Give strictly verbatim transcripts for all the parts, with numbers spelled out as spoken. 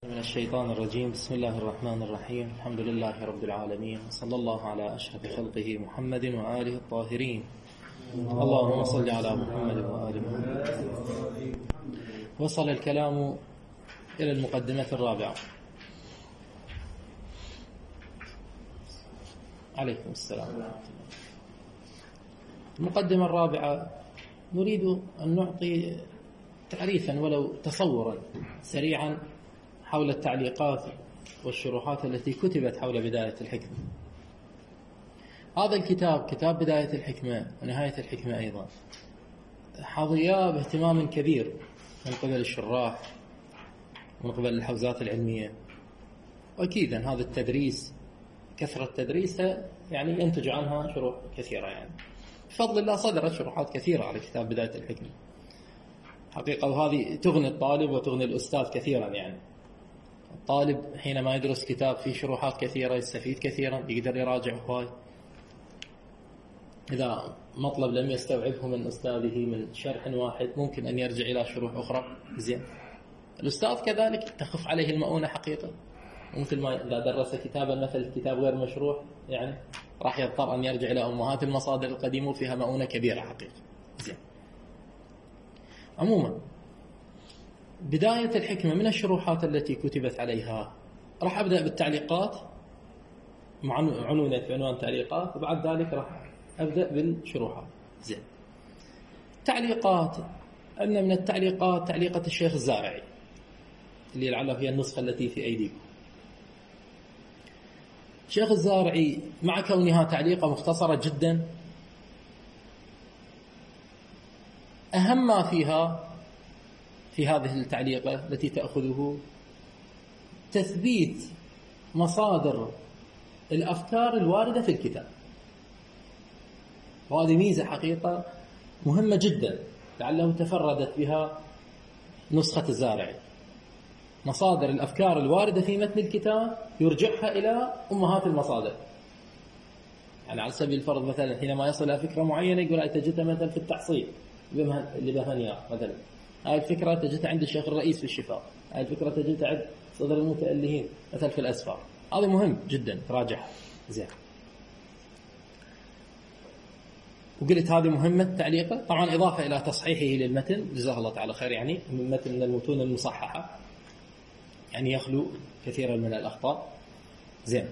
من الشيطان الرجيم. بسم الله الرحمن الرحيم. الحمد لله رب العالمين، صلى الله على أشرف خلقه محمد وآله الطاهرين. اللهم صل على محمد وآل محمد. وصل الكلام إلى المقدمة الرابعة. عليكم السلام. المقدمة الرابعة نريد أن نعطي تعريفا ولو تصورا سريعا حول التعليقات والشروحات التي كتبت حول بداية الحكمة. هذا الكتاب، كتاب بداية الحكمة ونهاية الحكمة أيضا، حظيا باهتمام كبير من قبل الشراح ومن قبل الحوزات العلمية. وأكيدا هذا التدريس، كثرة تدريسها يعني ينتج عنها شروح كثيرة. يعني بفضل الله صدرت شروحات كثيرة على كتاب بداية الحكمة حقيقة، وهذه تغني الطالب وتغني الأستاذ كثيرا. يعني الطالب حينما يدرس كتاب فيه شروحات كثيرة يستفيد كثيرا، يقدر يراجع هواي. إذا مطلب لم يستوعبه من أستاذه من شرح واحد ممكن أن يرجع إلى شروح أخرى. زين، الأستاذ كذلك تخف عليه المؤونة حقيقة، ومثل ما إذا درس كتابا مثل الكتاب غير مشروح يعني راح يضطر أن يرجع إلى أمهات المصادر القديمة وفيها مؤونة كبيرة حقيقة. زين، عموما بداية الحكمة من الشروحات التي كتبت عليها راح أبدأ بالتعليقات مع عنونة في عنوان تعليقات، وبعد ذلك راح أبدأ بالشروحات. زين، تعليقات. أن من التعليقات تعليقة الشيخ الزارعي اللي لعله هي النسخة التي في أيديكم. الشيخ الزارعي مع كونها تعليقة مختصرة جدا، أهم ما فيها في هذه التعليقة التي تأخذه تثبيت مصادر الأفكار الواردة في الكتاب. وهذه ميزة حقيقة مهمة جدا لعله تفردت بها نسخة الزارعي. مصادر الأفكار الواردة في متن الكتاب يرجعها إلى أمهات المصادر. يعني على سبيل الفرض مثلا حينما يصل إلى فكرة معينة يقول أي تجدها مثلا في التحصيل لبهنيا مثلا، هاي الفكرة تجدها عند الشيخ الرئيس في الشفاء، هاي الفكرة تجدها عند صدر المتألهين مثلا في الأسفار. هذا مهم جدا تراجعها. زين، وقلت هذه مهمة تعليقة طبعا، إضافة إلى تصحيحه للمتن جزاه الله تعالى خير. يعني من متن من المتون المصححة يعني يخلو كثيرا من الأخطاء. زين،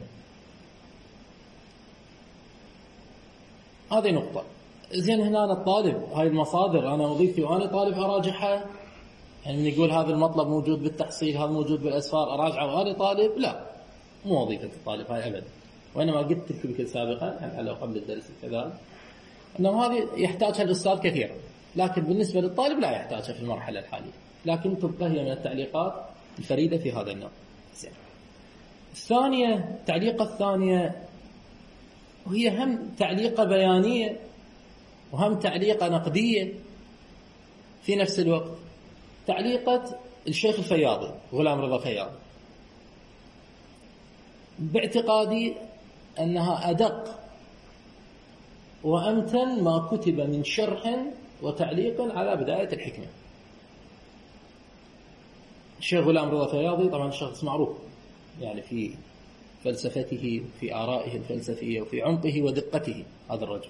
هذه نقطة. زين، هنا الطالب هاي المصادر أنا وظيفتي وأنا طالب أراجعها. يعني يقول هذا المطلب موجود بالتحصيل، هذا موجود بالأسفار، أراجعه وأنا طالب؟ لا، مو وظيفة الطالب هاي أبدا. وإنما قلت لكم سابقا يعني لو قبل الدرس كذلك أنه هذه يحتاجها الأستاذ كثيرا، لكن بالنسبة للطالب لا يحتاجها في المرحلة الحالية. لكن تبقى هي من التعليقات الفريدة في هذا النوع. زين، الثانية، التعليقة الثانية وهي هم تعليقة بيانية وهم تعليقة نقدية في نفس الوقت، تعليقة الشيخ الفياضي غلام رضا فياضي. باعتقادي أنها أدق وأمتن ما كتب من شرح وتعليق على بداية الحكمة. الشيخ غلام رضا فياضي طبعا شخص معروف يعني في فلسفته، في آرائه الفلسفية، وفي عمقه ودقته. هذا الرجل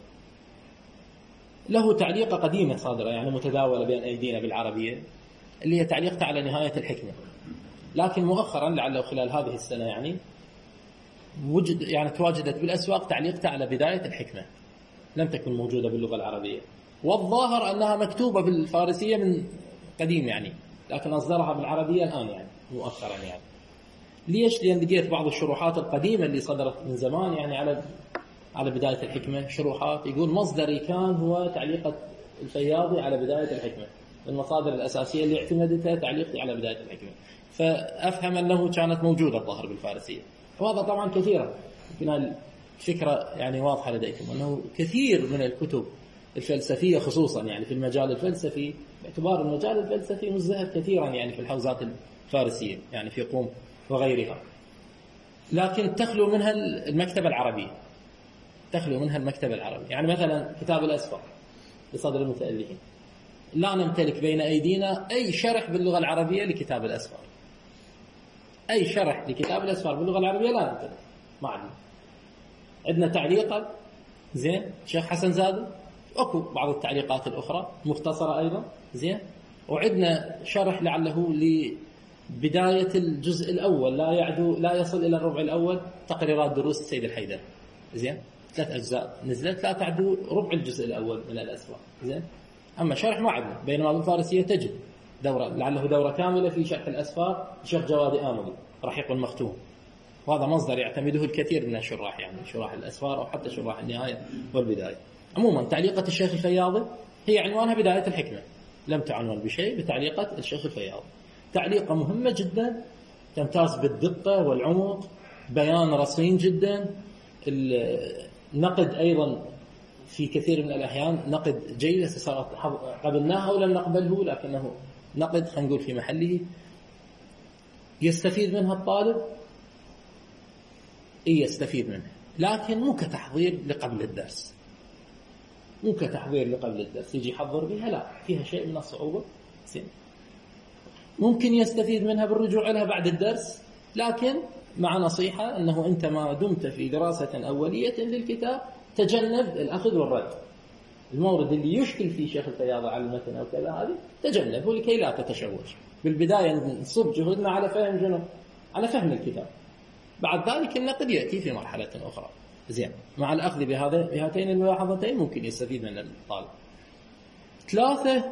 له تعليقة قديمة صادرة يعني متداولة بين أيدينا بالعربية، اللي هي تعليقته على نهاية الحكمة. لكن مؤخرا لعله خلال هذه السنة يعني وجد يعني تواجدت بالأسواق تعليقته على بداية الحكمة، لم تكن موجودة باللغة العربية. والظاهر أنها مكتوبة بالفارسية من قديم يعني، لكن أصدرها بالعربية الآن يعني مؤخرا. يعني ليش؟ لأن لقيت بعض الشروحات القديمة اللي صدرت من زمان يعني على على بداية الحكمة، شروحات يقول مصدري كان هو تعليقة الفياضي على بداية الحكمة، المصادر الأساسية اللي اعتمدتها تعليقي على بداية الحكمة. فأفهم أنه كانت موجودة الظاهر بالفارسية. وهذا طبعا كثيرا، يمكن الفكرة يعني واضحة لديكم أنه كثير من الكتب الفلسفية خصوصا يعني في المجال الفلسفي، باعتبار المجال الفلسفي مزدهر كثيرا يعني في الحوزات الفارسية يعني في قوم وغيرها، لكن تخلو منها المكتبة العربية، تخلو منها المكتبة العربية. يعني مثلا كتاب الأسفار لصدر المتألهين لا نمتلك بين أيدينا أي شرح باللغة العربية لكتاب الأسفار. أي شرح لكتاب الأسفار باللغة العربية لا ننتبه، ما عندنا. عندنا تعليقا زين الشيخ حسن زادة، أكو بعض التعليقات الأخرى مختصرة أيضا زين، وعندنا شرح لعله لبداية الجزء الأول لا يعدو لا يصل إلى الربع الأول، تقريرات دروس السيد الحيدر زين، ثلاث أجزاء نزلت لا تعدو ربع الجزء الأول من الأسفار زين. أما شرح ما عندنا، بينما بالفارسية تجد دورة لعله دورة كاملة في شرح الأسفار الشيخ جواد آملي رحيق المختوم، وهذا مصدر يعتمده الكثير من الشراح، يعني شراح الأسفار أو حتى شراح النهاية والبداية. عموما تعليقة الشيخ الفياضي هي عنوانها بداية الحكمة، لم تعنون بشيء بتعليقة الشيخ الفياضي. تعليقة مهمة جدا، تمتاز بالدقة والعمق، بيان رصين جدا، النقد أيضا في كثير من الأحيان نقد جيد، قبلناه أو لم نقبله لكنه نقد خلينا نقول في محله، يستفيد منها الطالب إيه يستفيد منها، لكن مو كتحضير لقبل الدرس، مو كتحضير لقبل الدرس يجي يحضر بها، لا فيها شيء من الصعوبة. ممكن يستفيد منها بالرجوع لها بعد الدرس، لكن مع نصيحة أنه أنت ما دمت في دراسة أولية للكتاب تجنب الأخذ والرد، المورد اللي يشكل فيه شيخ الفياض على المتن أو كذا هذه تجنبه لكي لا تتشوش. بالبداية نصب جهودنا على فهم جنوب على فهم الكتاب، بعد ذلك النقد يأتي في مرحلة أخرى زين، مع الأخذ بهذا بهاتين الملاحظتين ممكن يستفيد من الطالب. ثلاثة،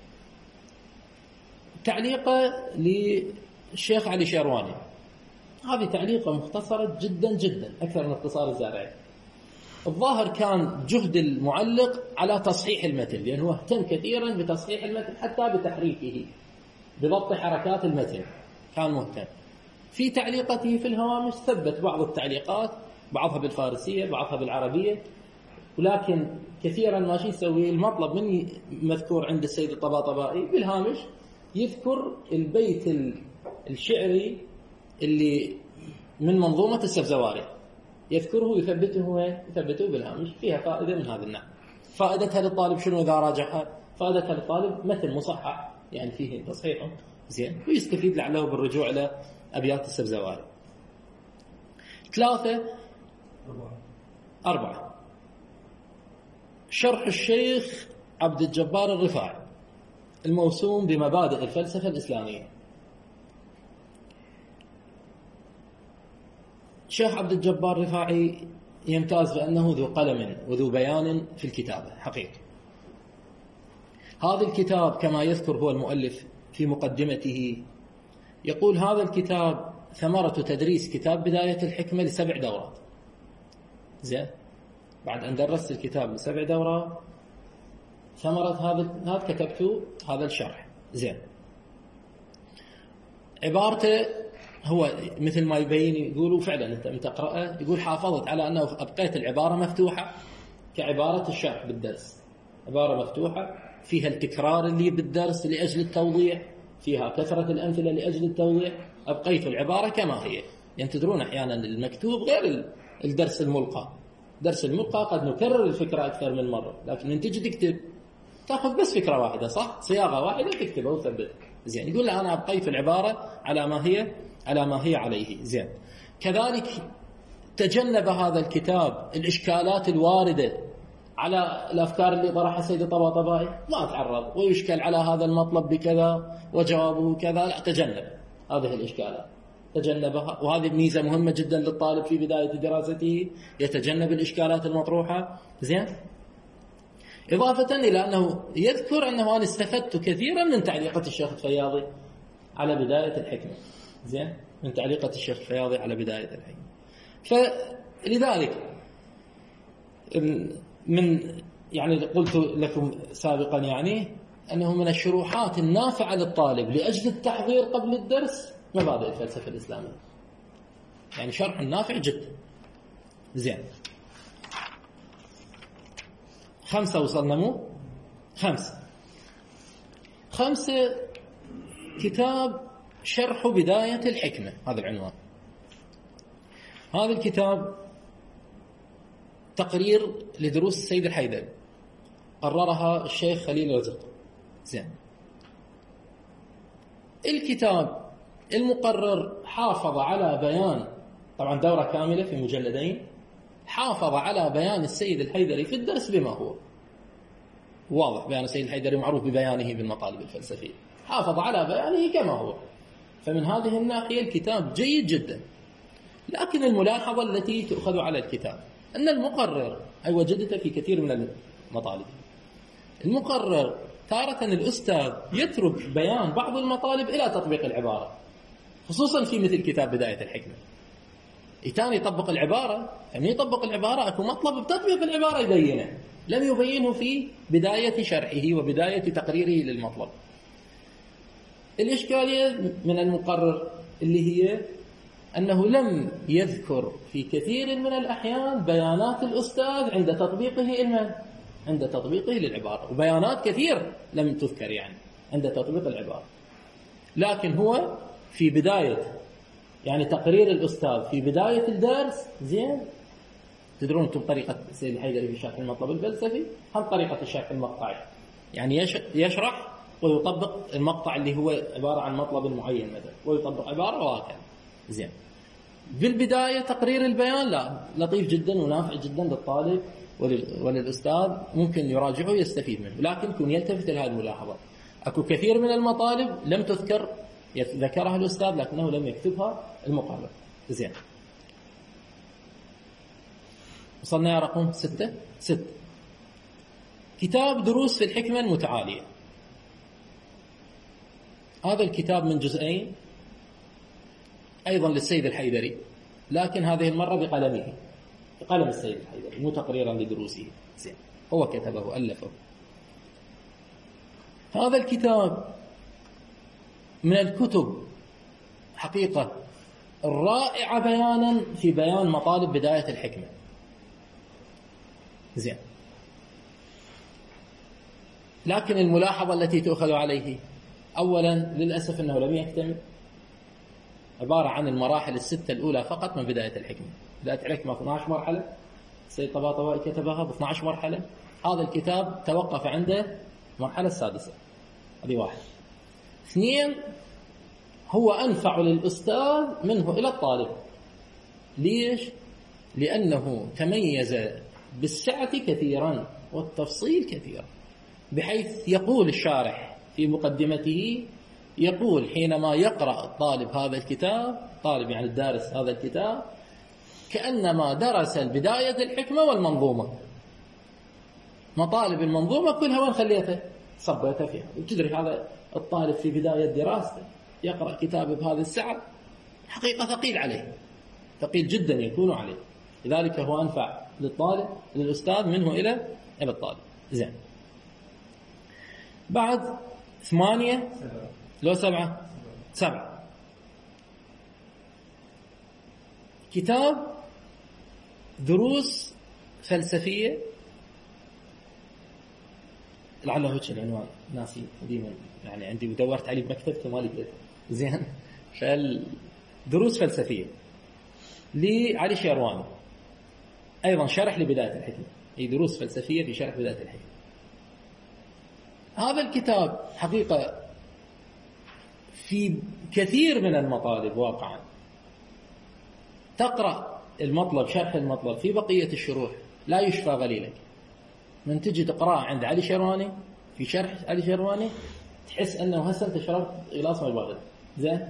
تعليقة للشيخ علي شيرواني، هذه تعليقة مختصرة جدا جدا أكثر من اختصار الزارعي. الظاهر كان جهد المعلق على تصحيح المتن، لأنه اهتم كثيرا بتصحيح المتن حتى بتحريكه بضبط حركات المتن، كان مهتم. في تعليقته في الهوامش ثبت بعض التعليقات، بعضها بالفارسية بعضها بالعربية، ولكن كثيرا ما شي يسوي المطلب مني مذكور عند السيد الطباطبائي بالهامش، يذكر البيت الشعري اللي من منظومة السبزواري، يذكره يثبته يثبته بالهامش، فيها فائدة من هذا النحو. فائدتها للطالب شنو إذا راجعها؟ فائدتها للطالب متن مصحح يعني فيه تصحيح زين، ويستفيد لعله بالرجوع إلى أبيات السبزواري. ثلاثة أربعة، شرح الشيخ عبد الجبار الرفاعي الموسوم بمبادئ الفلسفة الإسلامية. الشيخ عبد الجبار الرفاعي يمتاز بأنه ذو قلم وذو بيان في الكتابة حقيقة. هذا الكتاب كما يذكر هو المؤلف في مقدمته، يقول هذا الكتاب ثمرة تدريس كتاب بداية الحكمة لسبع دورات زين، بعد أن درست الكتاب لسبع دورات ثمرة هذا هذا كتبت هذا الشرح زين. عبارته هو مثل ما يبين، يقولوا فعلا أنت من تقرأه يقول حافظت على أنه أبقيت العبارة مفتوحة كعبارة الشرح بالدرس، عبارة مفتوحة فيها التكرار اللي بالدرس لأجل التوضيح، فيها كثرة الأمثلة لأجل التوضيح، أبقيت العبارة كما هي. يعني تدرون أحيانا المكتوب غير الدرس الملقى، درس الملقى قد نكرر الفكرة أكثر من مرة، لكن من تجي تكتب تأخذ بس فكرة واحدة صح، صياغة واحدة تكتبها وتثبتها زين. يقول لا أنا أبقيت العبارة على ما هي على ما هي عليه زين. كذلك تجنب هذا الكتاب الإشكالات الواردة على الأفكار اللي طرحها السيد الطباطبائي، ما تعرض ويشكل على هذا المطلب بكذا وجوابه كذا، لا تجنب هذه الإشكالات، تجنبها. وهذه ميزة مهمة جدا للطالب في بداية دراسته، يتجنب الإشكالات المطروحة زين. إضافة إلى أنه يذكر أنه أنا استفدت كثيرا من تعليقة الشيخ الفياضي على بداية الحكمة زين، من تعليقة الشيخ الفياضي على بداية الحكمة. فلذلك من يعني قلت لكم سابقا يعني أنه من الشروحات النافعة للطالب لأجل التحضير قبل الدرس مبادئ الفلسفة الإسلامية، يعني شرح نافع جدا زين. خمسة وصلنا مو خمسة خمسة كتاب شرح بداية الحكمة، هذا العنوان. هذا الكتاب تقرير لدروس السيد الحيدري، قررها الشيخ خليل رزق زين. الكتاب المقرر حافظ على بيان، طبعا دورة كاملة في مجلدين، حافظ على بيان السيد الحيدري في الدرس بما هو واضح. بيان السيد الحيدري معروف ببيانه بالمطالب الفلسفية، حافظ على بيانه كما هو. فمن هذه الناحية الكتاب جيد جدا. لكن الملاحظة التي تؤخذ على الكتاب أن المقرر، أي وجدت في كثير من المطالب، المقرر تارة الأستاذ يترك بيان بعض المطالب إلى تطبيق العبارة، خصوصا في مثل كتاب بداية الحكمة. يتان يطبق العبارة، فمن يطبق العبارة أكو مطلب بتطبيق العبارة يبينه، لم يبينه في بداية شرحه وبداية تقريره للمطلب. الإشكالية من المقرر اللي هي أنه لم يذكر في كثير من الأحيان بيانات الأستاذ عند تطبيقه المن عند تطبيقه للعبارة، وبيانات كثير لم تذكر يعني عند تطبيق العبارة. لكن هو في بداية يعني تقرير الأستاذ في بداية الدرس، زين تدرون أنتم طريقة السيد الحيدري في شرح المطلب الفلسفي هم طريقة الشرح المقطعي، يعني يشرح ويطبق المقطع اللي هو عبارة عن مطلب معين مثلا، ويطبق عبارة وهكذا. زين بالبداية تقرير البيان لا لطيف جدا ونافع جدا للطالب وللأستاذ، ممكن يراجعه ويستفيد منه. لكن كن يلتفت لهذه الملاحظة، أكو كثير من المطالب لم تذكر، ذكرها الأستاذ لكنه لم يكتبها المقرر. زين وصلنا يا رقم ستة. ستة كتاب دروس في الحكمة المتعالية. هذا الكتاب من جزئين أيضا للسيد الحيدري، لكن هذه المرة بقلمه، بقلم السيد الحيدري، مو تقريرا لدروسه. زين هو كتبه ألفه. هذا الكتاب من الكتب حقيقة الرائعة بيانا في بيان مطالب بداية الحكمة. زين لكن الملاحظة التي تؤخذ عليه، أولا للأسف أنه لم يكتمل، عبارة عن المراحل الستة الأولى فقط من بداية الحكمة. بداية الحكمة اثنتي عشرة مرحلة، السيد طباطبائي كتبها ب اثنتي عشرة مرحلة، هذا الكتاب توقف عنده المرحلة السادسة. هذه واحد. اثنين هو أنفع للأستاذ منه إلى الطالب. ليش؟ لأنه تميز بالسعة كثيرا والتفصيل كثيرا، بحيث يقول الشارح في مقدمته، يقول حينما يقرأ الطالب هذا الكتاب، طالب يعني الدارس هذا الكتاب، كأنما درس البداية الحكمة والمنظومة. مطالب المنظومة كلها وين خليتها؟ صبيتها فيها. وتدري هذا الطالب في بداية دراسته يقرأ كتاب بهذه السعة، حقيقة ثقيل عليه، ثقيل جدا يكون عليه، لذلك هو أنفع للطالب للأستاذ منه إلى إلى الطالب. زين بعد ثمانية لو سبعة سبعة كتاب دروس فلسفية، لعله هو العنوان ناسي ديما يعني عندي ودورت عليه بمكتبته ما لقيته. زين فالدروس فلسفية لعلي شيرواني، أيضا شرح لبداية الحكمة، هي دروس فلسفية في شرح بداية الحكمة. هذا الكتاب حقيقة في كثير من المطالب واقعا تقرأ المطلب، شرح المطلب في بقية الشروح لا يشفى غليلك. من تجي تقرأ عند علي شيرواني في شرح علي شيرواني تحس أنه هسه أنت شربت غلاص ماء بارد. زين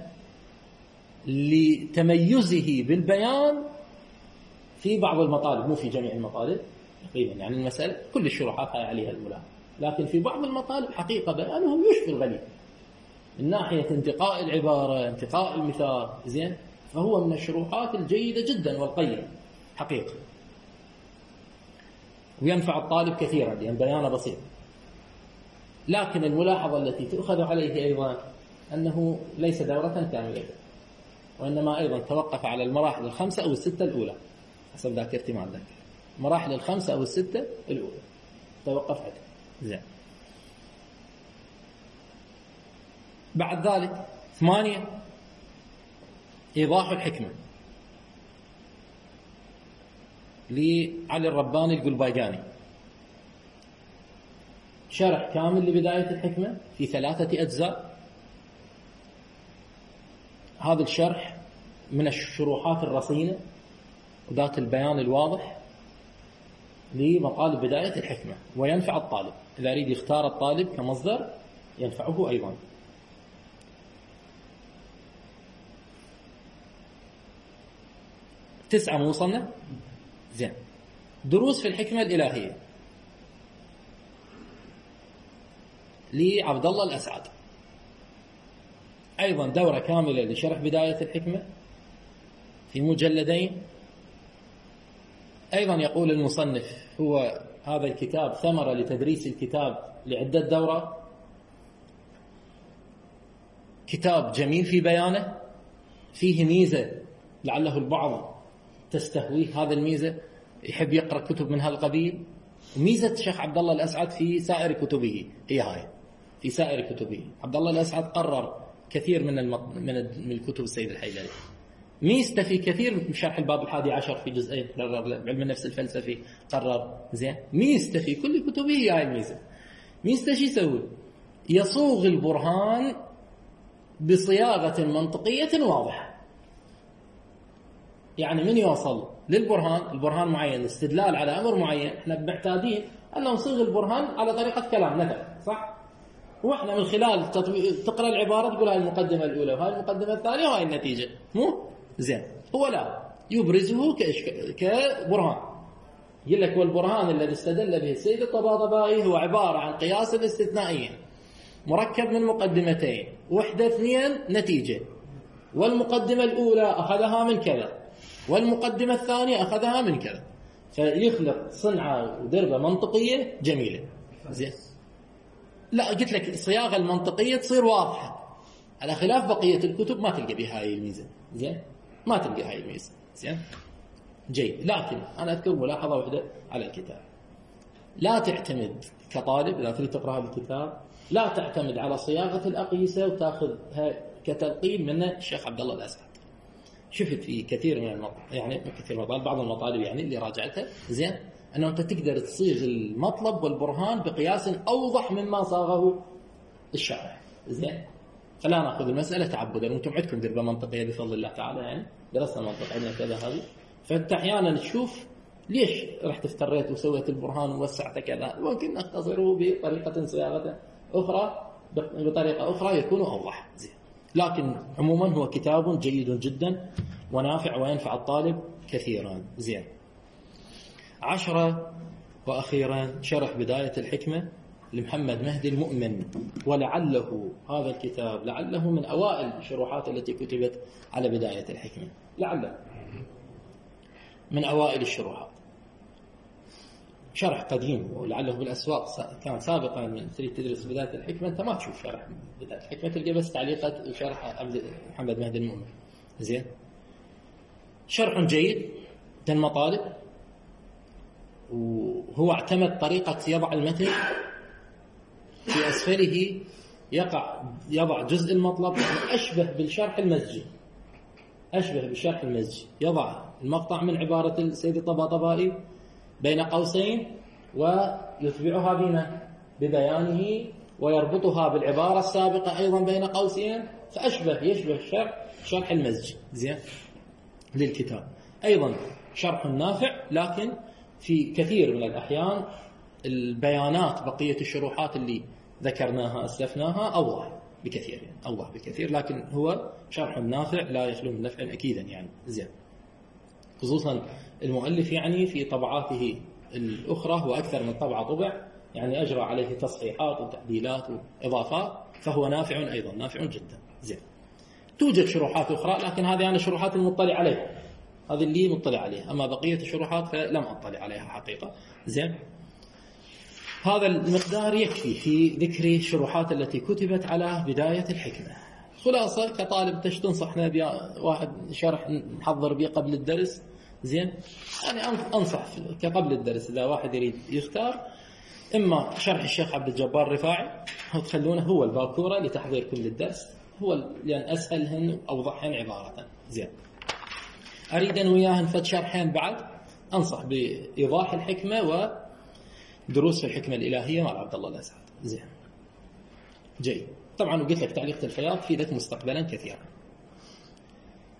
لتميزه بالبيان في بعض المطالب، مو في جميع المطالب تقريبا، يعني المسألة كل الشروحات هاي عليها الملاحظة، لكن في بعض المطالب حقيقة بيانه يشفي الغليل من ناحية انتقاء العبارة، انتقاء المثال. زين فهو من الشروحات الجيدة جدا والقيمة حقيقة، وينفع الطالب كثيرا لأن بيانه بسيط. لكن الملاحظة التي تؤخذ عليه أيضا أنه ليس دورة كاملة، وإنما أيضا توقف على المراحل الخمسة أو الستة الأولى حسب ذاكرتي ما ذاكر، المراحل الخمسة أو الستة الأولى توقف عليه. زين بعد ذلك ثمانية إيضاح الحكمة لعلي الرباني القلباقاني، شرح كامل لبداية الحكمة في ثلاثة أجزاء، هذا الشرح من الشروحات الرصينة وذات البيان الواضح لمطالب بداية الحكمة، وينفع الطالب إذا أريد يختار الطالب كمصدر ينفعه أيضا. تسعة موصلنا زين. دروس في الحكمة الإلهية لعبد الله الأسعد، أيضا دورة كاملة لشرح بداية الحكمة في مجلدين. أيضا يقول المصنف هو هذا الكتاب ثمرة لتدريس الكتاب لعدة دورات، كتاب جميل في بيانه، فيه ميزة لعله البعض تستهويه هذا الميزة، يحب يقرأ كتب من هالقبيل. وميزة الشيخ عبد الله الأسعد في سائر كتبه هي هاي، في سائر كتبه عبد الله الأسعد قرر كثير من المط... من الكتب السيد الحيدري. ميزته في كثير من شرح الباب الحادي عشر في جزئين قرر، علم النفس الفلسفي قرر زين. ميزته في كل كتبه هي هاي الميزة. ميزته شو يسوي؟ يصوغ البرهان بصياغة منطقية واضحة. يعني من يوصل للبرهان، البرهان معين، استدلال على أمر معين، احنا معتادين أن نصيغ البرهان على طريقة كلام مثلا، صح؟ واحنا من خلال تقرأ العبارة تقول هاي المقدمة الأولى وهاي المقدمة الثانية وهاي النتيجة، مو زين. هو لا، يبرزه كبرهان. يقول لك والبرهان الذي استدل به السيد الطباطبائي هو عبارة عن قياس استثنائي مركب من مقدمتين، وحدة اثنين نتيجة، والمقدمة الأولى أخذها من كذا والمقدمة الثانية أخذها من كذا، فيخلق صنعة ودربة منطقية جميلة. زين. لا قلت لك الصياغة المنطقية تصير واضحة، على خلاف بقية الكتب ما تلقى بها هاي الميزة. زين، ما تلقى هاي الميزة. زين، جيد. لكن أنا أذكر ملاحظة واحدة على الكتاب، لا تعتمد كطالب إذا تريد تقرأ هذا الكتاب لا تعتمد على صياغة الأقيسة وتأخذها كتلقين من الشيخ عبد الله الأسعد. شفت في كثير من المطالب، يعني كثير من بعض المطالب يعني اللي راجعتها زين، أنه أنت تقدر تصيغ المطلب والبرهان بقياس أوضح مما صاغه الشارع. زين، فلا نأخذ المسألة تعبدا، وأنتم عندكم دربة منطقية بفضل الله تعالى، يعني درسنا منطق عندنا كذا هذه، فأنت أحيانا تشوف ليش رحت افتريت وسويت البرهان ووسعت كذا، ممكن نختصره بطريقة صياغة أخرى، بطريقة أخرى يكون أوضح. زين، لكن عموما هو كتاب جيد جدا ونافع وينفع الطالب كثيرا. زين. عشرة وأخيرا شرح بداية الحكمة لمحمد مهدي المؤمن، ولعله هذا الكتاب لعله من أوائل الشروحات التي كتبت على بداية الحكمة، لعله من أوائل الشروحات. شرح قديم ولعله بالأسواق كان سابقا. من تريد تدرس بداية الحكمة أنت ما تشوف شرح بداية الحكمة، تلقى بس تعليقات وشرح محمد مهدي المؤمن. زين، شرح جيد للمطالب، وهو اعتمد طريقة يضع المتن في أسفله يقع يضع جزء المطلب، يعني أشبه بالشرح المزجي، أشبه بالشرح المزجي، يضع المقطع من عبارة السيد الطباطبائي بين قوسين ويتبعها بما ببيانه ويربطها بالعبارة السابقة أيضا بين قوسين، فأشبه يشبه الشرح شرح المزجي. زين، للكتاب. أيضا شرح نافع، لكن في كثير من الأحيان البيانات بقية الشروحات اللي ذكرناها أسلفناها أوضح بكثير، يعني أوضح بكثير، لكن هو شرح نافع لا يخلو من نفع أكيدا يعني. زين، خصوصا المؤلف يعني في طبعاته الأخرى وأكثر من طبعة طبع، يعني أجرى عليه تصحيحات وتعديلات وإضافات، فهو نافع أيضا، نافع جدا. زين، توجد شروحات أخرى لكن هذه أنا شروحات المطلع عليها، هذه اللي مطلع عليها، أما بقية الشروحات فلم أطلع عليها حقيقة. زين، هذا المقدار يكفي في ذكر الشروحات التي كتبت على بداية الحكمة. خلاصة كطالب تش تنصحنا بواحد شرح نحضر به قبل الدرس. زين، يعني أنصح كقبل الدرس إذا واحد يريد يختار، إما شرح الشيخ عبد الجبار الرفاعي تخلونه هو الباكورة لتحضير كل الدرس، هو لأن أسهلهن أوضحهن عبارة. زين، أريد أن وياهن فد شرحين بعد، أنصح بإيضاح الحكمة ودروس الحكمة الإلهية مع عبد الله الأسعد. زين، جيد. طبعا وقلت لك تعليق الفياض في ذلك مستقبلا كثيرا.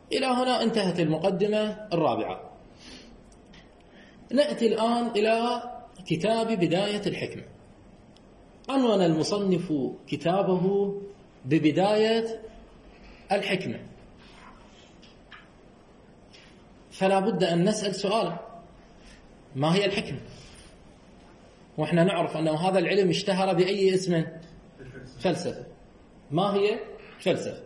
إلى هنا انتهت المقدمة الرابعة. نأتي الآن إلى كتاب بداية الحكمة. عنوان المصنف كتابه ببداية الحكمة، فلا بد أن نسأل سؤالا: ما هي الحكمة؟ وإحنا نعرف أن هذا العلم اشتهر بأي اسم؟ فلسفة. ما هي فلسفة؟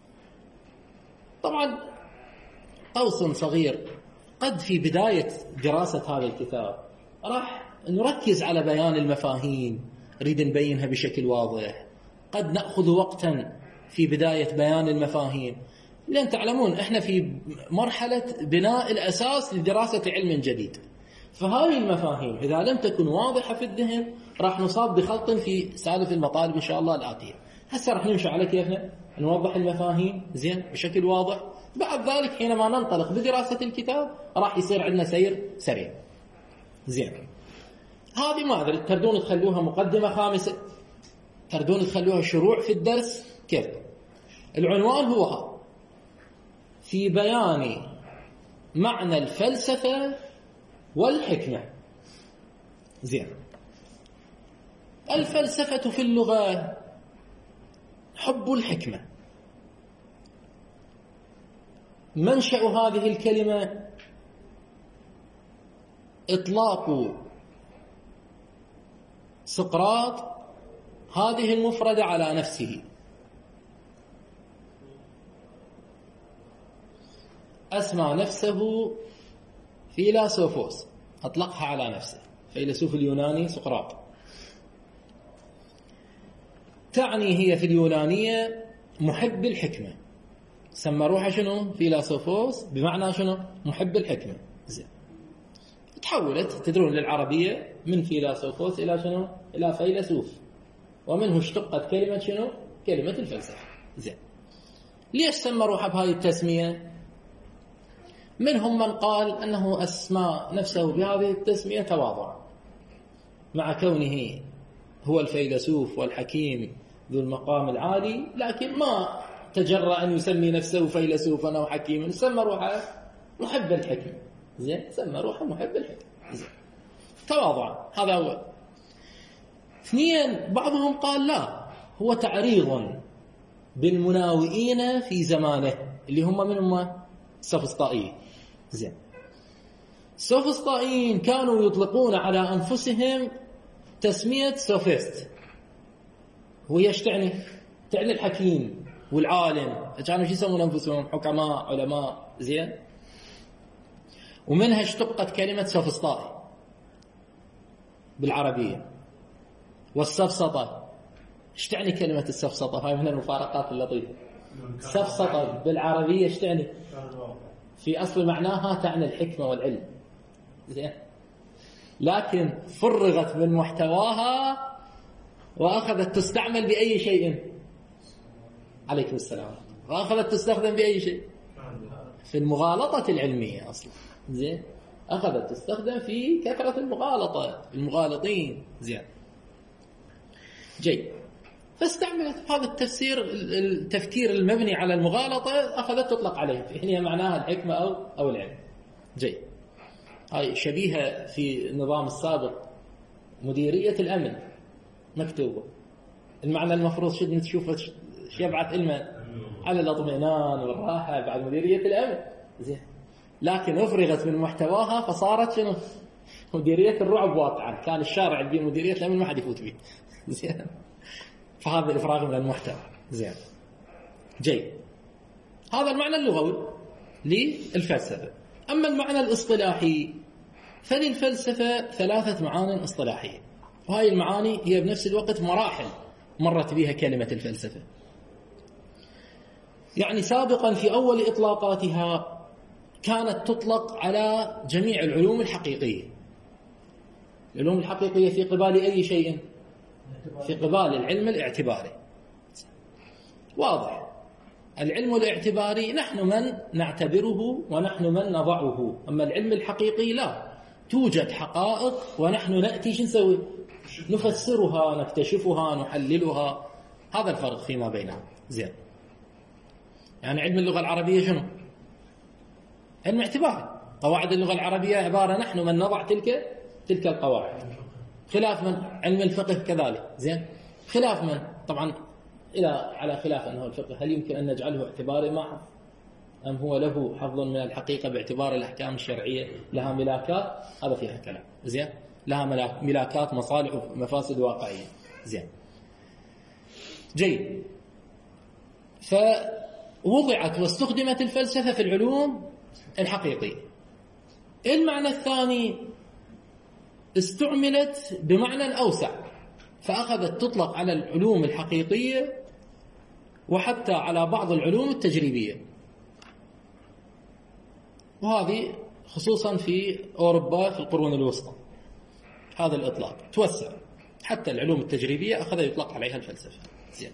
طبعا قوس صغير، قد في بداية دراسة هذا الكتاب راح نركز على بيان المفاهيم، نريد نبينها بشكل واضح. قد نأخذ وقتا في بداية بيان المفاهيم، لأن تعلمون إحنا في مرحلة بناء الأساس لدراسة علم جديد، فهذه المفاهيم إذا لم تكن واضحة في الذهن راح نصاب بخلط في سالف المطالب إن شاء الله الآتية. هسه راح نمشي على كيف نوضح المفاهيم زين بشكل واضح. بعد ذلك حينما ننطلق بدراسة الكتاب راح يصير عندنا سير سريع زين. هذه ما أدري تردون تخلوها مقدمة خامسة، تردون تخلوها شروع في الدرس، كيف؟ العنوان هو هذا: في بيان معنى الفلسفة والحكمة. زين. الفلسفة في اللغة حب الحكمة. منشأ هذه الكلمة إطلاق سقراط هذه المفردة على نفسه. أسمى نفسه فيلاسوفوس، أطلقها على نفسه، فيلسوف اليوناني سقراط. تعني هي في اليونانية محب الحكمة، سمى روحه شنو؟ فيلاسوفوس، بمعنى شنو؟ محب الحكمة. زين. تحولت تدرون للعربية من فيلاسوفوس إلى شنو؟ إلى فيلسوف، ومنه اشتقت كلمة شنو؟ كلمة الفلسفة. زين. ليش سمى روحه بهذه التسمية؟ منهم من قال أنه أسمى نفسه بهذه التسمية تواضعا، مع كونه هو الفيلسوف والحكيم ذو المقام العالي، لكن ما تجرأ أن يسمي نفسه فيلسوفا أو حكيما، سمى روحه محب الحكمة. زين. سمى روحه محب الحكمة. زين. تواضعا، هذا أول. اثنين، بعضهم قال لا، هو تعريض بالمناوئين في زمانه اللي هم من هم السوفسطائيين. زين. السوفسطائيين كانوا يطلقون على أنفسهم تسمية سوفيست، وهي ايش تعني؟ تعني الحكيم والعالم. كانوا شو يسمون أنفسهم؟ حكماء، علماء. زين. ومنها اشتقت كلمة سوفسطائي بالعربية. والسفسطة، ايش تعني كلمة السفسطة؟ هاي من المفارقات اللطيفة. سفسطة بالعربية ايش تعني؟ في أصل معناها تعني الحكمة والعلم. زين. لكن فرغت من محتواها وأخذت تستعمل بأي شيء. عليكم السلام. وأخذت تستخدم بأي شيء؟ في المغالطة العلمية أصلا. زين. أخذت تستخدم في كثرة المغالطة، المغالطين. زين. جيد. فاستعملت هذا التفسير، التفكير المبني على المغالطة، أخذت تطلق عليه في حين معناها الحكمة أو أو العلم. جيد. هاي شبيهة في النظام السابق مديرية الأمن مكتوبة، المعنى المفروض شد نشوفه يبعث علما على الاطمئنان والراحة بعد مديرية الأمن. زين. لكن أفرغت من محتواها فصارت شنو؟ مديرية الرعب واقعا، كان الشارع اللي مديرية الأمن ما حد يفوت به. زين. فهذا الإفراغ من المحتوى. زين. جيد. هذا المعنى اللغوي للفلسفة. أما المعنى الاصطلاحي فللفلسفة ثلاثة معاني اصطلاحية، وهذه المعاني هي بنفس الوقت مراحل مرت بها كلمة الفلسفة. يعني سابقا في أول إطلاقاتها كانت تطلق على جميع العلوم الحقيقية. العلوم الحقيقية في قبال أي شيء؟ في قبال العلم الاعتباري. واضح. العلم الاعتباري نحن من نعتبره ونحن من نضعه، أما العلم الحقيقي لا، توجد حقائق ونحن نأتي شو نسوي؟ نفسرها، نكتشفها، نحللها. هذا الفرق فيما بينهم. زين. يعني علم اللغة العربية شنو؟ علم اعتباري. قواعد اللغة العربية عبارة نحن من نضع تلك تلك القواعد، خلاف من علم الفقه كذلك. زين، خلاف من طبعا إلى على خلاف أنه الفقه هل يمكن أن نجعله اعتباري محض أم هو له حظ من الحقيقة باعتبار الأحكام الشرعية لها ملاكات، هذا فيها كلام. زين، لها ملاكات مصالح ومفاسد واقعية. زين، جيد. فوضعت واستخدمت الفلسفة في العلوم الحقيقية. المعنى الثاني استعملت بمعنى أوسع، فأخذت تطلق على العلوم الحقيقية وحتى على بعض العلوم التجريبية، وهذه خصوصا في أوروبا في القرون الوسطى. هذا الإطلاق توسع حتى العلوم التجريبية أخذ يطلق عليها الفلسفة. زين.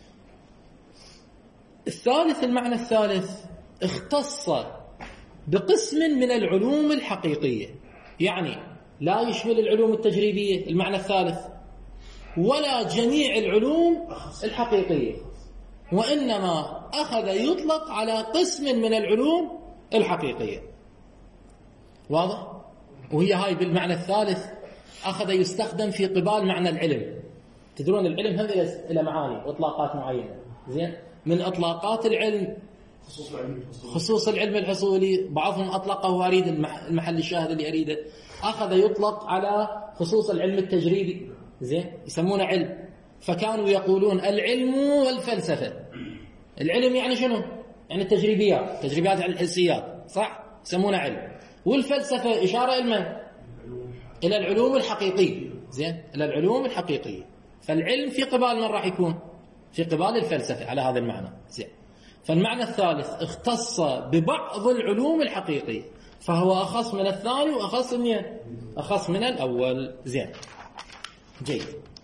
الثالث، المعنى الثالث اختص بقسم من العلوم الحقيقية، يعني لا يشمل العلوم التجريبية المعنى الثالث ولا جميع العلوم الحقيقية، وإنما أخذ يطلق على قسم من العلوم الحقيقية. واضح؟ وهي هاي بالمعنى الثالث أخذ يستخدم في قبال معنى العلم. تدرون العلم هم إلى معاني وإطلاقات معينة. زين، من إطلاقات العلم خصوص العلم الحصولي، بعضهم أطلقه وأريد المحل الشاهد اللي أريده، أخذ يطلق على خصوص العلم التجريبي. زين، يسمونه علم، فكانوا يقولون العلم والفلسفة. العلم يعني شنو؟ يعني التجريبيات، تجريبيات على الحسيات، صح؟ يسمونه علم. والفلسفة إشارة إلى إلى العلوم الحقيقية. زين، إلى العلوم الحقيقية. فالعلم في قبال من راح يكون؟ في قبال الفلسفة على هذا المعنى. زين. فالمعنى الثالث اختص ببعض العلوم الحقيقية، فهو أخص من الثاني وأخص من أخص من الأول. زين، جيد.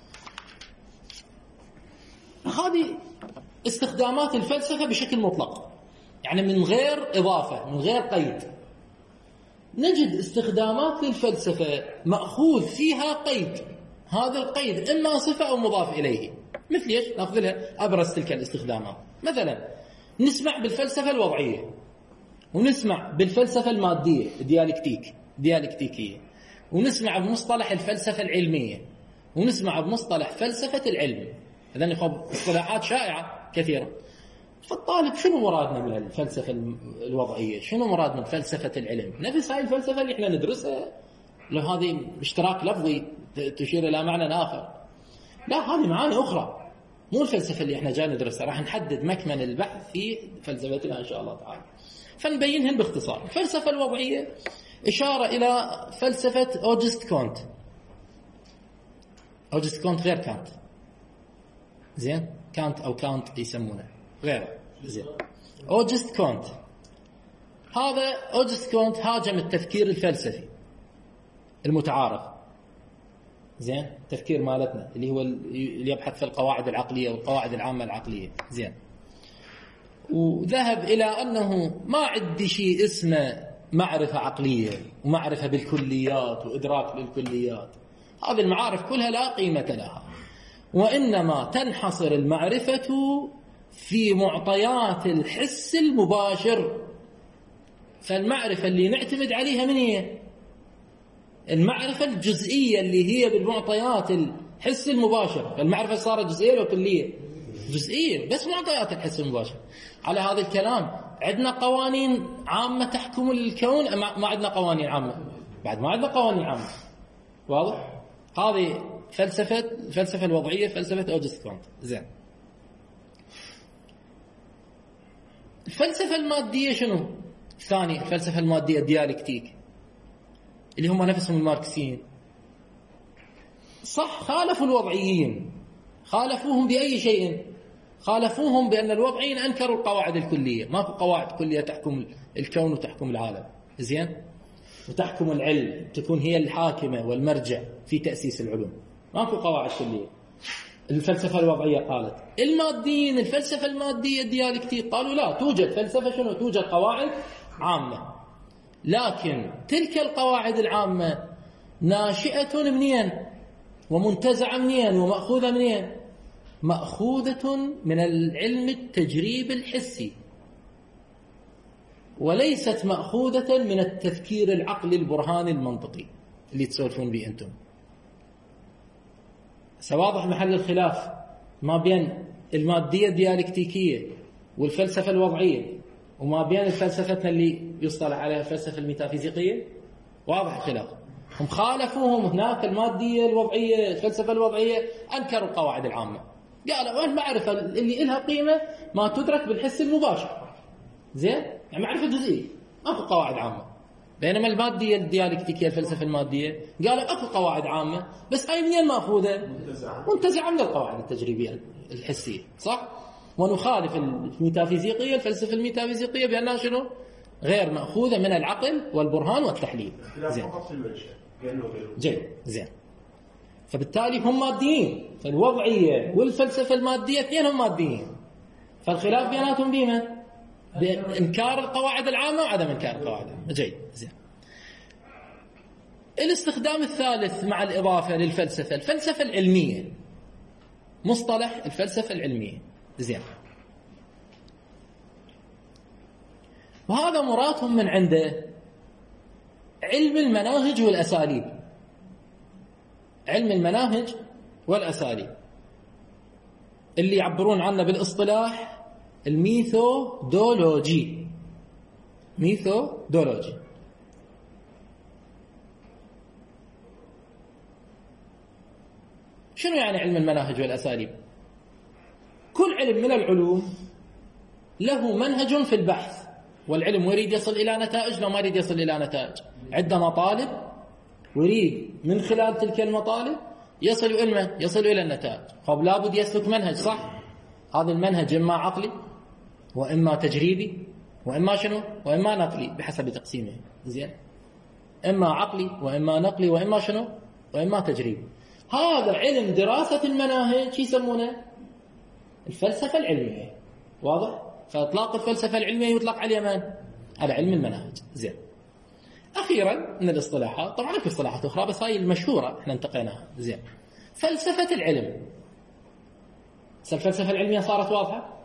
هذه استخدامات الفلسفة بشكل مطلق، يعني من غير إضافة، من غير قيد. نجد استخدامات للفلسفة مأخوذ فيها قيد، هذا القيد إما صفة أو مضاف إليه. مثل إيش؟ نأخذ لها أبرز تلك الاستخدامات. مثلا نسمع بالفلسفة الوضعية، ونسمع بالفلسفة المادية الديالكتيك ديالكتيكية، ونسمع بمصطلح الفلسفة العلمية، ونسمع بمصطلح فلسفة العلم. هذين اصطلاحات شائعة كثيرة. فالطالب شنو مرادنا من الفلسفة الوضعية؟ شنو مراد من فلسفة العلم؟ نفس هاي الفلسفة اللي احنا ندرسها، لو هذه اشتراك لفظي تشير إلى معنى آخر. لا، هذه معاني أخرى، مو الفلسفة اللي احنا جاي ندرسها. راح نحدد مكمن البحث في فلسفتنا إن شاء الله تعالى، فنبينهن باختصار. الفلسفة الوضعية إشارة إلى فلسفة أوجست كونت. أوجست كونت غير كانت. زين، كانت أو كانت يسمونه غيره. زين، أوجست كونت، هذا أوجست كونت هاجم التفكير الفلسفي المتعارف. زين، التفكير مالتنا اللي هو اللي يبحث في القواعد العقلية والقواعد العامة العقلية. زين، وذهب إلى أنه ما عندي شيء اسمه معرفة عقلية ومعرفة بالكليات وإدراك للكليات. هذه المعارف كلها لا قيمة لها، وإنما تنحصر المعرفة في معطيات الحس المباشر. فالمعرفة اللي نعتمد عليها من هي؟ المعرفة الجزئية اللي هي بالمعطيات الحس المباشر. المعرفة صارت جزئية أو كلية؟ جزئية، بس معطيات الحس المباشر. على هذا الكلام عندنا قوانين عامة تحكم الكون أم ما عندنا قوانين عامة؟ بعد ما عندنا قوانين عامة. واضح؟ هذه فلسفة الفلسفة الوضعية، فلسفة أوجست كونت. زين، الفلسفة المادية شنو؟ الثاني، الفلسفة المادية الديالكتيك اللي هم نفسهم الماركسيين. صح، خالفوا الوضعيين. خالفوهم بأي شيء؟ خالفوهم بأن الوضعيين أنكروا القواعد الكلية. ماكو قواعد كلية تحكم الكون وتحكم العالم. زين، وتحكم العلم، تكون هي الحاكمة والمرجع في تأسيس العلوم. ماكو قواعد كلية. الفلسفة الوضعية قالت. الماديين، الفلسفة المادية الديالكتيك، قالوا لا، توجد فلسفة شنو؟ توجد قواعد عامة، لكن تلك القواعد العامة ناشئة منين؟ ومنتزعة منين؟ ومأخوذة منين؟ مأخوذة من العلم التجريب الحسي. وليست مأخوذة من التفكير العقلي البرهاني المنطقي اللي تسولفون به أنتم. سواضح محل الخلاف ما بين المادية الديالكتيكية والفلسفة الوضعية وما بين الفلسفتنا اللي يصطلح عليها الفلسفة الميتافيزيقية. واضح الخلاف. هم خالفوهم هناك المادية الوضعية الفلسفة الوضعية أنكروا القواعد العامة، قالوا المعرفة اللي إلها قيمة ما تدرك بالحس المباشر. زين، يعني معرفة جزئية ماكو قواعد عامة. بينما المادية الديالكتيكية الفلسفة المادية قالوا اكو قواعد عامة بس هاي منين ماخوذة؟ منتزعة من القواعد التجريبية الحسية، صح؟ ونخالف الميتافيزيقية الفلسفة الميتافيزيقية بأنها شنو؟ غير مأخوذة من العقل والبرهان والتحليل. زين جيد زين. فبالتالي هم ماديين، فالوضعية والفلسفة المادية اثنينهم ماديين، فالخلاف بيناتهم بما بإنكار القواعد العامة وعدم إنكار القواعد العامة. جيد زين. الاستخدام الثالث مع الإضافة للفلسفة الفلسفة العلمية، مصطلح الفلسفة العلمية. زين، وهذا مرادهم من عنده علم المناهج والأساليب. علم المناهج والأساليب اللي يعبرون عنه بالاصطلاح الميثودولوجي. ميثودولوجي شنو يعني علم المناهج والأساليب؟ كل علم من العلوم له منهج في البحث، والعلم يريد يصل إلى نتائج لو ما يريد يصل إلى نتائج. عندنا مطالب ويريد من خلال تلك المطالب يصل إلى يصل إلى النتائج، طب لابد يسلك منهج، صح؟ هذا المنهج إما عقلي وإما تجريبي وإما شنو؟ وإما نقلي بحسب تقسيمه. زين، إما عقلي وإما نقلي وإما شنو؟ وإما تجريبي. هذا علم دراسة المناهج يسمونه الفلسفة العلمية. واضح؟ فإطلاق الفلسفة العلمية يطلق على من؟ على علم المناهج. زين. أخيرا من الاصطلاحات، طبعا في اصطلاحات أخرى بس هاي المشهورة احنا انتقيناها. زين. فلسفة العلم. الفلسفة العلمية صارت واضحة.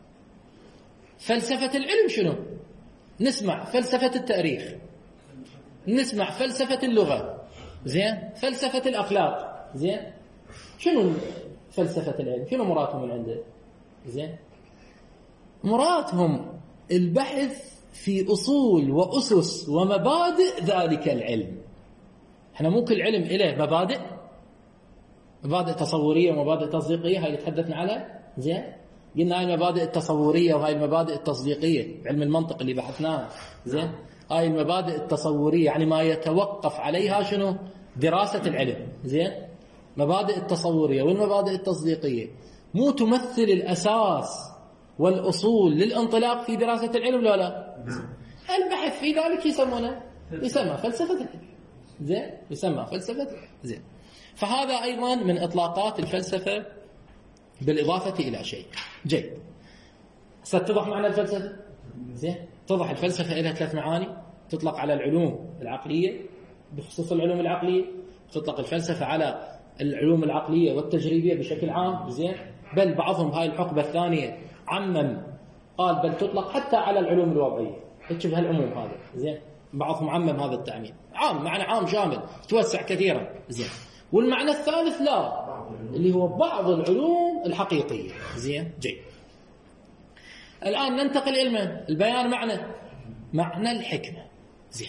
فلسفة العلم شنو؟ نسمع فلسفة التاريخ، نسمع فلسفة اللغة، زين، فلسفة الأخلاق. زين، شنو فلسفة العلم؟ شنو مرادهم من عنده؟ زين، مرادهم البحث في أصول وأسس ومبادئ ذلك العلم. احنا مو كل علم إله مبادئ، مبادئ تصورية ومبادئ تصديقية، هاي تحدثنا على. زين، قلنا هاي المبادئ التصورية وهاي المبادئ التصديقية، علم المنطق اللي بحثناها. زين، هاي المبادئ التصورية يعني ما يتوقف عليها شنو؟ دراسة العلم. زين، مبادئ التصورية والمبادئ التصديقية مو تمثل الأساس والأصول للانطلاق في دراسة العلم؟ لا لا، البحث في ذلك يسمونه يسمى فلسفة العلم. زين، يسمى فلسفة. زين، فهذا أيضا من إطلاقات الفلسفة بالإضافة إلى شيء. جيد، ستتضح معنى الفلسفة. زين، تضح الفلسفة إلى ثلاث معاني، تطلق على العلوم العقلية بخصوص العلوم العقلية، تطلق الفلسفة على العلوم العقلية والتجريبية بشكل عام. زين، بل بعضهم هاي الحقبة الثانية عمم قال بل تطلق حتى على العلوم الوضعية، تشبه العموم هذا. زين، بعضهم عمم هذا التعميم، عام معنى عام شامل توسع كثيرا. زين، والمعنى الثالث لا، اللي هو بعض العلوم الحقيقية. زين، جيد. الآن ننتقل إلى البيان معنى معنى الحكمة. زين،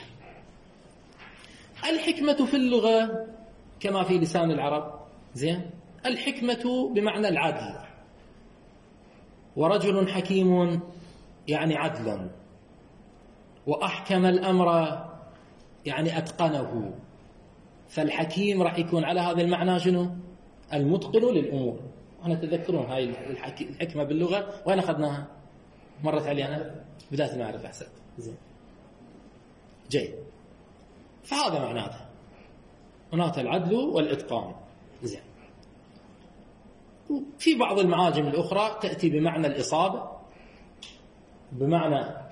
الحكمة في اللغة كما في لسان العرب. زين، الحكمة بمعنى العدل، ورجل حكيم يعني عدلا، وأحكم الأمر يعني أتقنه. فالحكيم راح يكون على هذا المعنى شنو؟ المتقن للأمور. احنا تذكرون هاي الحكمة باللغة وين أخذناها؟ مرت علينا بداية المعرفة. أحسن. زين، جيد. فهذا معناته معناته العدل والإتقان. زين، في بعض المعاجم الأخرى تأتي بمعنى الإصابة، بمعنى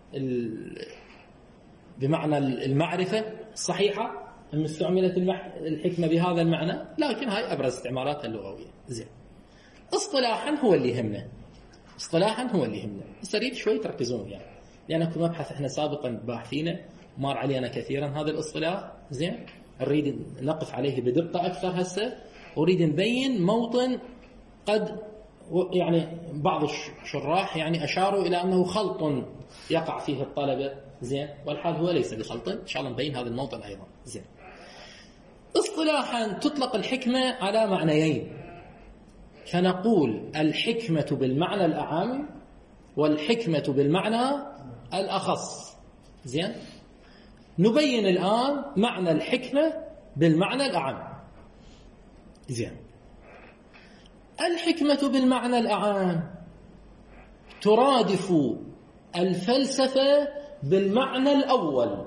بمعنى المعرفة الصحيحة المستعملة الحكمة بهذا المعنى، لكن هاي أبرز استعمالاتها اللغوية. زين، اصطلاحا هو اللي يهمنا، اصطلاحا هو اللي يهمنا. بس أريد شوي تركزون يعني، لأنكم مبحث احنا سابقا باحثينه مار علينا كثيرا هذا الاصطلاح، زين نريد نقف عليه بدقة أكثر. هسه أريد نبين موطن قد يعني بعض الشراح يعني أشاروا إلى أنه خلط يقع فيه الطلبة، زين والحال هو ليس بخلط، إن شاء الله نبين هذا الموطن أيضا. زين اصطلاحا تطلق الحكمة على معنيين، فنقول الحكمة بالمعنى الأعم والحكمة بالمعنى الأخص. زين نبين الآن معنى الحكمة بالمعنى الأعم. زين الحكمة بالمعنى الأعم ترادف الفلسفة بالمعنى الأول.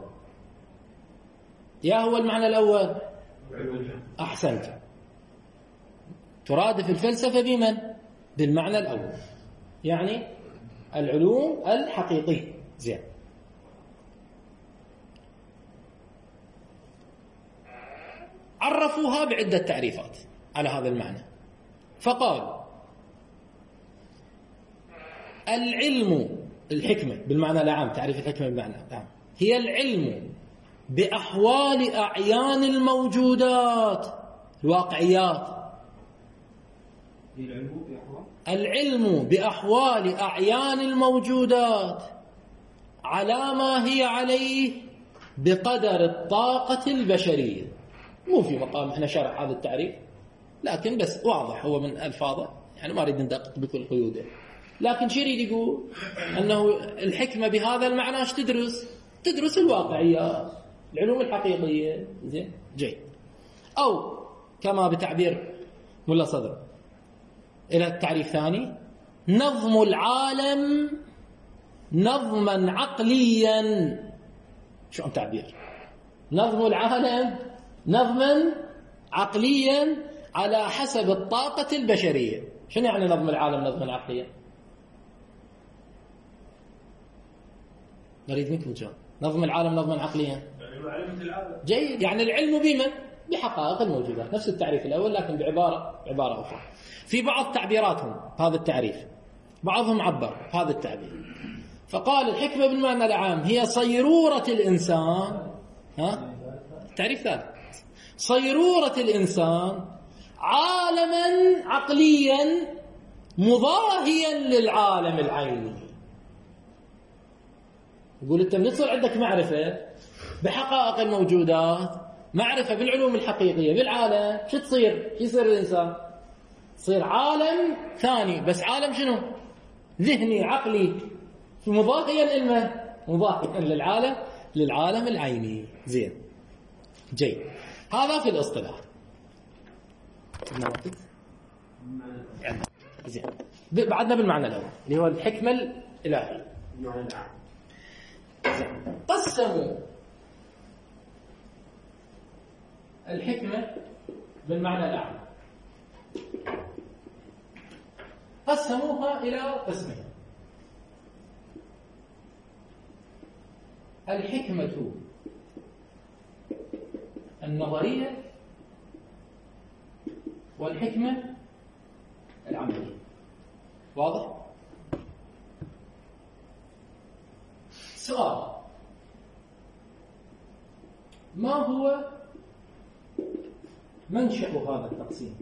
يا هو المعنى الأول؟ أحسنت، ترادف الفلسفة بمن؟ بالمعنى الأول، يعني العلوم الحقيقية. زين عرفوها بعدة تعريفات على هذا المعنى، فقال العلم، الحكمة بالمعنى العام، تعريف الحكمة بالمعنى العام هي العلم بأحوال أعيان الموجودات الواقعيات. العلم بأحوال أعيان الموجودات على ما هي عليه بقدر الطاقة البشرية. مو في مقام احنا شرح هذا التعريف، لكن بس واضح هو من ألفاظه، يعني ما أريد ندقق بكل قيوده، لكن شو يريد يقول؟ أنه الحكمة بهذا المعنى ايش تدرس؟ تدرس الواقعيات، العلوم الحقيقية. زين جيد. أو كما بتعبير ملا صدر إلى التعريف ثاني، نظم العالم نظما عقليا. شو تعبير؟ نظم العالم نظما عقليا على حسب الطاقة البشرية. شنو يعني نظم العالم نظما عقليا؟ نريد منكم جواب. نظم العالم نظما عقليا جيد، يعني العلم بمن؟ بحقائق الموجودات، نفس التعريف الأول لكن بعبارة بعبارة أخرى. في بعض تعبيراتهم هذا التعريف، بعضهم عبر هذا التعبير فقال الحكمة بالمعنى العام هي صيرورة الإنسان. ها؟ تعريف ثالث، صيرورة الإنسان عالما عقليا مضاهيا للعالم العيني. يقول أنت من تصير عندك معرفة بحقائق الموجودات، معرفة بالعلوم الحقيقية بالعالم، شو تصير؟ شو يصير الإنسان؟ تصير عالم ثاني، بس عالم شنو؟ ذهني عقلي، مضاهيا للمن؟ مضاهيا للعالم للعالم العيني. زين جيد، هذا في الاصطلاح. زين بعدنا بالمعنى الأول اللي هو الحكمة الإلهية. قسموا الحكمة بالمعنى الأعلى، قسموها إلى قسمين. الحكمة النظرية والحكمة العملية. واضح؟ سؤال، ما هو منشأ هذا التقسيم؟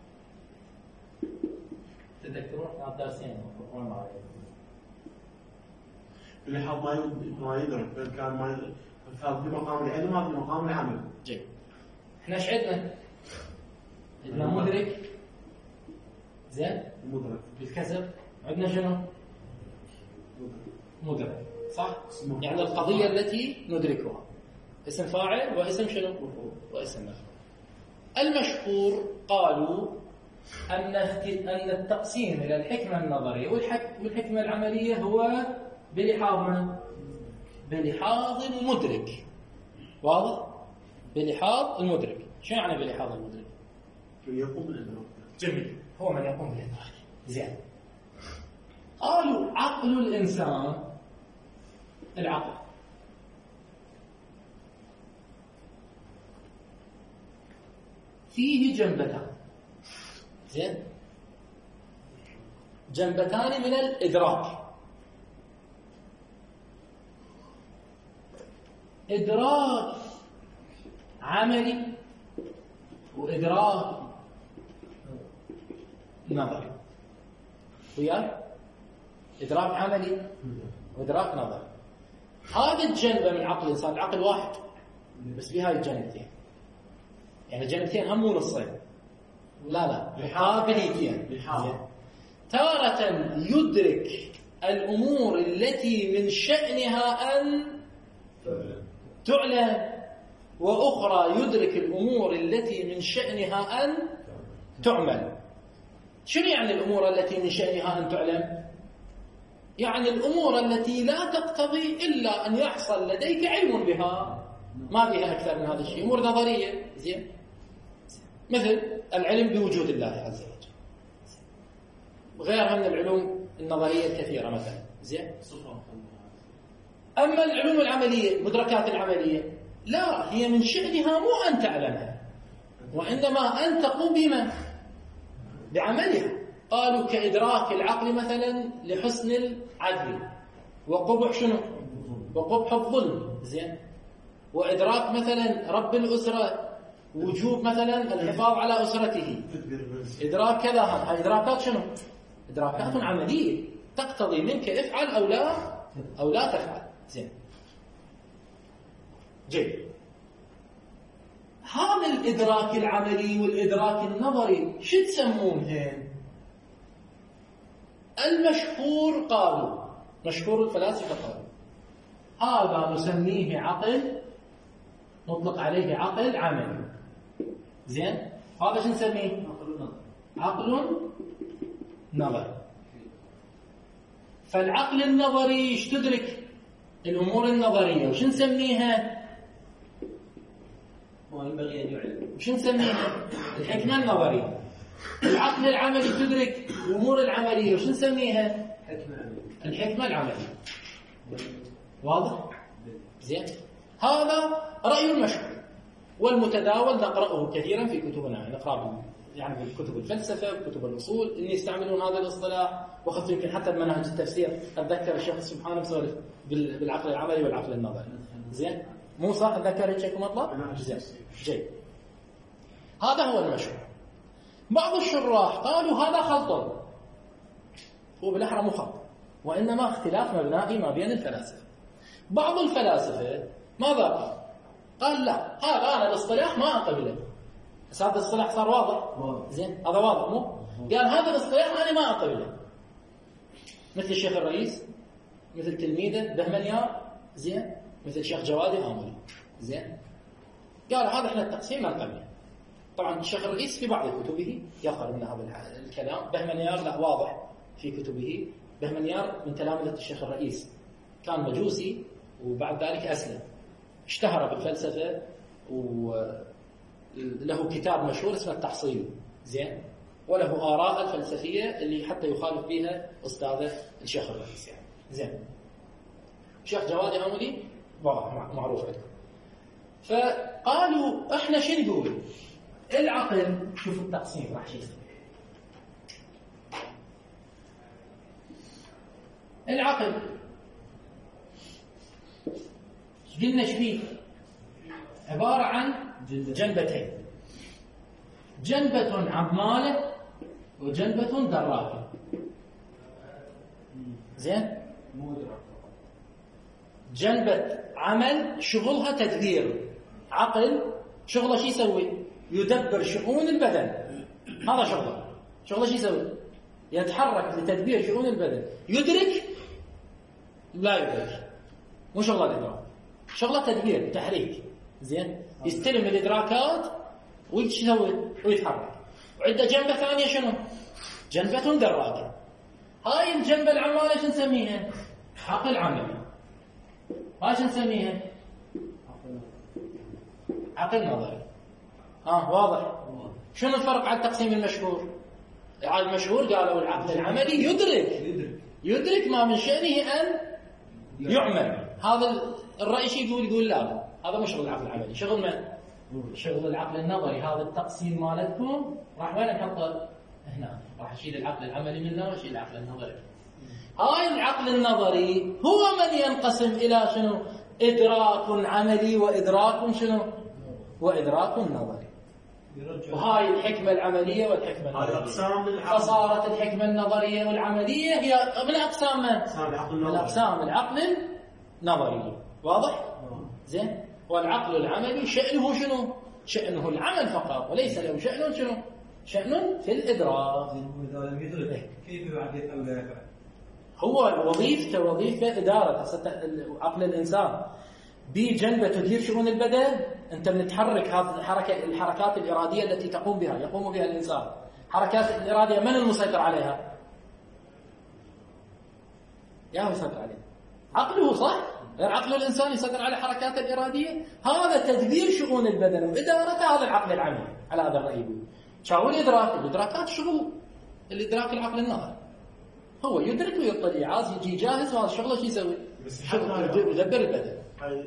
تذكرون احنا دارسين القرآن معايا اللي حاب ما ما يدرك كان ما يدرك في مقام العلم ما في مقام العمل. جيد، احنا ايش عندنا؟ عندنا مدرك، زين؟ مدرك بالكسب، عندنا شنو؟ مدرك، صح؟ يعني القضية التي ندركها اسم فاعل واسم شنو؟ واسم مفعول. المشهور قالوا أن أن التقسيم إلى الحكمة النظرية والحكمة العملية هو بلحاظ من؟ بلحاظ المدرك. واضح؟ بلحاظ المدرك. شو يعني بلحاظ المدرك؟ من يقوم بالإدراك. جميل، هو من يقوم بالإدراك. زين. قالوا عقل الإنسان، العقل فيه جنبتان. زين؟ جنبتان من الإدراك. إدراك عملي وإدراك نظري. وياي؟ إدراك عملي وإدراك نظري. هذه الجنبة من عقل الإنسان، العقل واحد بس في هاي الجنبتين، يعني الجنبتين هم مو نصين، لا لا قابليتين. تارة يدرك الأمور التي من شأنها أن تعلم، وأخرى يدرك الأمور التي من شأنها أن تعمل. شنو يعني الأمور التي من شأنها أن تعلم؟ يعني الأمور التي لا تقتضي إلا أن يحصل لديك علم بها، ما بها أكثر من هذا الشيء، أمور نظرية. زين، مثل العلم بوجود الله عز وجل، غيرها من العلوم النظرية الكثيرة مثلا. زين، أما العلوم العملية، المدركات العملية، لا، هي من شأنها مو أن تعلمها، وإنما أن تقوم بما بعملها. قالوا كإدراك العقل مثلا لحسن العدل وقبح شنو؟ وقبح الظلم. زين، وإدراك مثلا رب الأسرة وجوب مثلا الحفاظ على أسرته، إدراك كذا. هذه إدراكات شنو؟ إدراكات عملية تقتضي منك افعل أو لا أو لا تفعل. زين، جيد. هذا الإدراك العملي والإدراك النظري شو تسمونهن؟ المشهور قالوا، مشهور الفلاسفة قالوا هذا نسميه عقل، نطلق عليه عقل عملي. زين، هذا شو نسميه؟ عقل نظري. فالعقل النظري ايش تدرك؟ الأمور النظرية، وش نسميها؟ ينبغي أن يعلم. وش نسميها؟ الحكمة النظرية. العقل العملي تدرك الأمور العملية، وش نسميها؟ الحكمة العملية. واضح؟ زين، هذا رأي المشهور والمتداول، نقرأه كثيرا في كتبنا، نقرأه يعني في كتب الفلسفة وكتب الأصول اللي يستعملون هذا الاصطلاح، وخاصة يمكن حتى بمنهج التفسير. أتذكر الشيخ سبحانه مسولف بالعقل العملي والعقل النظري. زين، مو صح؟ أتذكر هيك مطلب. زين، جيد. هذا هو المشهور. بعض الشراح قالوا هذا خلط، هو بالأحرى مو خلط، وإنما اختلاف مبنائي ما بين الفلاسفة. بعض الفلاسفة ماذا قال؟ قال لا، هذا أنا الاصطلاح ما أقبله. بس هذا الاصطلاح صار واضح. زين، هذا واضح مو؟ قال هذا الاصطلاح أنا ما أقبله، مثل الشيخ الرئيس، مثل تلميذه بهمنيار. زين، مثل الشيخ جوادي آملي. زين، قال هذا احنا التقسيم ما نقبله. طبعا الشيخ الرئيس في بعض كتبه يظهر من هذا الكلام، بهمنيار لا، واضح في كتبه. بهمنيار من تلامذة الشيخ الرئيس، كان مجوسي وبعد ذلك أسلم، اشتهر بالفلسفة وله كتاب مشهور اسمه التحصيل. زين، وله آراء الفلسفية اللي حتى يخالف بها أستاذه الشيخ الرئيس يعني. زين، الشيخ جوادي آملي معروف عندكم. فقالوا احنا شو نقول؟ العقل، شوف التقسيم راح شو يصير. العقل قلنا شبيه؟ عبارة عن جنبتين، جنبة عمالة وجنبة دراكة. زين، جنبة عمل شغلها تدبير، عقل شغله شو يسوي؟ يدبر شؤون البدن. هذا شغله، شغله شو يسوي؟ يتحرك لتدبير شؤون البدن. يدرك؟ لا يدرك، مو شغله الإدراك، شغله تدبير تحريك. زين، يستلم الإدراكات ويش يسوي؟ ويتحرك. وعنده جنبة ثانية شنو؟ جنبة دراكة. هاي الجنبة العمالة شو نسميها؟ عقل عملي. هاي شو نسميها؟ عقل نظري. ها، واضح؟ شنو الفرق على التقسيم المشهور؟ على المشهور قالوا العقل العملي يدرك يدرك ما من شأنه أن يعمل. هذا الرأي شيء يقول يقول لا، هذا مو شغل العقل العملي. شغل من؟ شغل العقل النظري. هذا التقسيم مالتكم راح وين نحطه؟ هنا. راح اشيل العقل العملي منه واشيل العقل النظري. هاي العقل النظري هو من ينقسم إلى شنو؟ إدراك عملي وإدراك شنو؟ وإدراك نظري. وهاي الحكمة العملية والحكمة النظرية. فصارت الحكمة النظرية والعملية هي من أقسام من؟ من أقسام العقل النظري. واضح؟ زين. والعقل العملي شأنه شنو؟ شأنه العمل فقط، وليس له شأن شنو؟ شأن في الإدراك. كيف يعرف أو لا يفعل؟ هو وظيفته وظيفة إدارة عقل الإنسان بجنبه تدير شؤون البدن. أنت من تحرك هذه الحركة الحركات الإرادية التي تقوم بها يقوم بها الإنسان. حركات الإرادية من المسيطر عليها؟ يا هو يسيطر عليها عقله، صح؟ غير عقل الإنسان يسيطر على حركات الإرادية. هذا تدبير شؤون البدن وإدارة هذا العقل العملي على هذا الرأي. شو الإدراك؟ الإدراكات شغل الإدراك العقل النظري. هو يدرك ويطلع، عايز يجي جاهز وهذا شغله شو يسوي؟ يدبر البدن.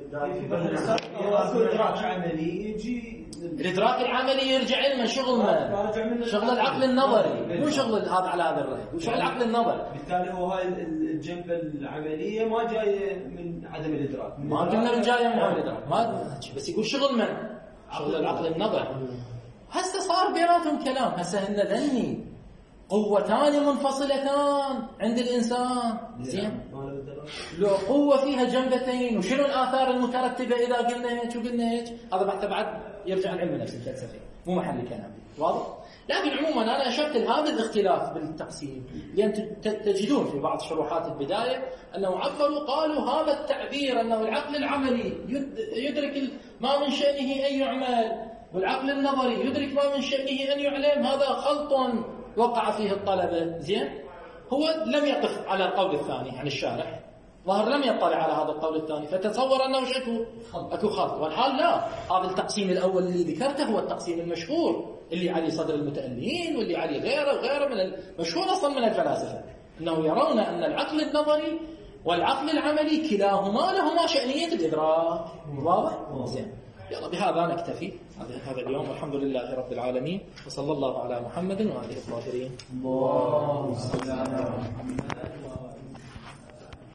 الإدراك العملي يجي الإدراك العملي يرجع لنا شغل ما شغل العقل النظري، مو شغل هذا على هذا الرأي، وشغل العقل النظري. بالتالي هو هاي الجنبة العملية ما جاية من عدم الإدراك، ما قلنا من جاية من عدم الإدراك، ما بس يقول شغل من شغل العقل النظري. هسه صار بيناتهم كلام. هسه هن ذني قوتان منفصلتان عند الإنسان. زين. لو قوة فيها جنبتين وشنو الآثار المترتبة إذا قلنا هيك وقلنا هيك، هذا بعد بعد يرجع العلم النفس الفلسفي، مو محل الكلام. واضح؟ لكن عموما أنا أشرت لهذا الاختلاف بالتقسيم، لأن تجدون في بعض شروحات البداية أنه عبروا قالوا هذا التعبير أنه العقل العملي يدرك ما من شأنه أن يعمل، والعقل النظري يدرك ما من شأنه أن يعلم، هذا خلط وقع فيه الطلبة. زين. هو لم يقف على القول الثاني عن الشارح، ظهر لم يطلع على هذا القول الثاني، فتصور أنه شكو أكو خلط. والحال لا، هذا التقسيم الأول اللي ذكرته هو التقسيم المشهور اللي عليه صدر المتألين واللي عليه غيره وغيره من المشهور أصلا من الفلاسفة، أنه يرون أن العقل النظري والعقل العملي كلاهما لهما شأنية الإدراك. واضح؟ زين. يلا بهذا نكتفي هذا اليوم، والحمد لله رب العالمين، وصلى الله على محمد وآله الطاهرين. اللهم صل على محمد.